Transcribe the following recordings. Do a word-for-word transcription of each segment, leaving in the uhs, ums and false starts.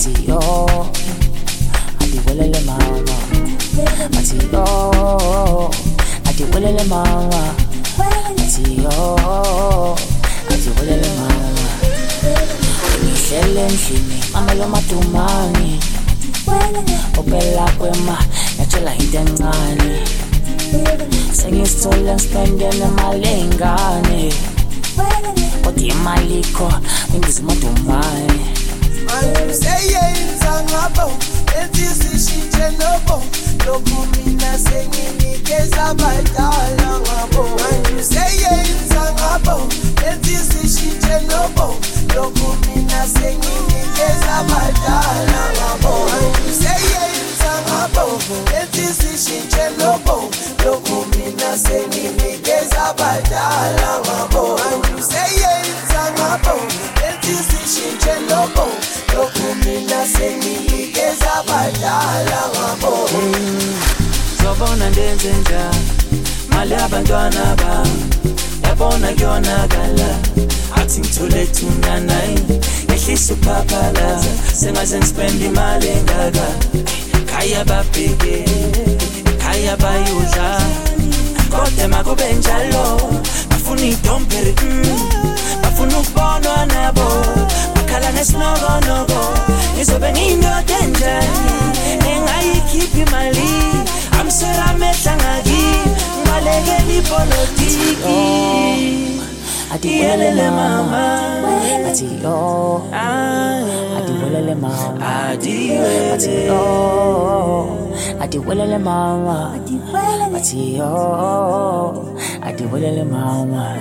Mati yo, adi welele mama. Mati yo, adi welele mama. Mati yo, adi welele mama. Ngihlele endlini, mama lo madumani. Opela kwema, yatshela into encane. Sengisithola ngispende nemali engane. Kodwa imali ikho, ngizimadumani. Angiseyenza ngabo, ethi sishintshe nobo. Lokhu mina senginikeza abadala ngabo. Angiseyenza ngabo, ethi sishintshe nobo. Lokhu mina senginikeza abadala ngabo. Angiseyenza ngabo, ethi sishintshe nobo. Lokhu mina senginikeza abadala ngabo. Angiseyenza ngabo, ethi sishintshe nobo. Lokhu mina senginikeza abadala ngabo. Zobona ndenze njani, mali abantwana bami. Yabona kuyonakala, athi ngithole thunanayi. Ngehlisa ukuphaphalaza, sengaze ngispende imali engaka. Khaya babheke, khaya bayudla. Kodwa makube njalo, bafuna idomperi, bafuna ukubonwa nabo. Bakhala nesinokonobo, ngizobe ngiyindoda enjani engayikhiphi imali. Amsera amehla ngaki, ngibalekela ipolitiki. Adiwelele mama, ati yo, adiwelele mama, ati yo, adiwelele mama, ati yo, adiwelele mama,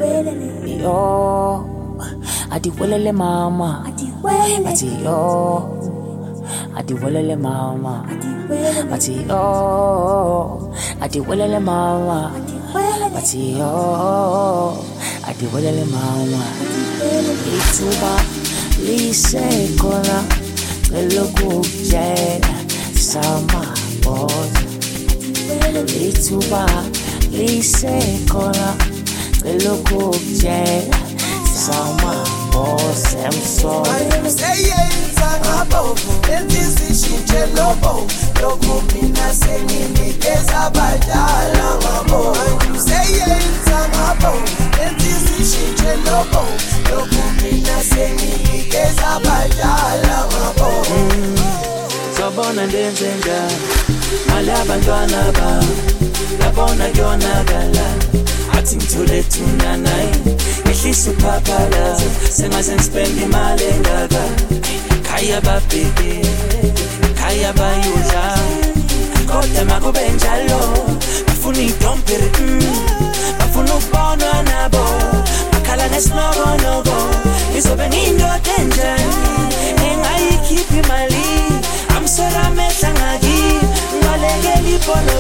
yo, adiwelele mama, ati yo, adiwelele mama, ati yo, adiwelele mama, ati yo. Adiwelele mama. Ithuba lisekhona elokujela samaboza. Ithuba lisekhona elokujela samaboza. Angiseyenza ngabo, ethi sishintshe nobo. Lokhu mina senginikeza abadala ngabo. Angiseyenza ngabo, ethi sishintshe nobo. Lokhu mina senginikeza abadala ngabo. Zobona ndenze njani, mali abantwana bami. Yabona kuyonakala, athi ngithole thunanayi. Ngehlisa ukuphaphalaza, sengaze ngispende imali engaka. Khaya babheke, khaya bayudla. Kodwa makube njalo, bafuna idomperi, bafuna ukubonwa nabo. Bakhala nesinokonobo, ngizobe ngiyindoda enjani engayikhiphi imali. Amsera amehla ngaki, ngibalekela ipolitiki.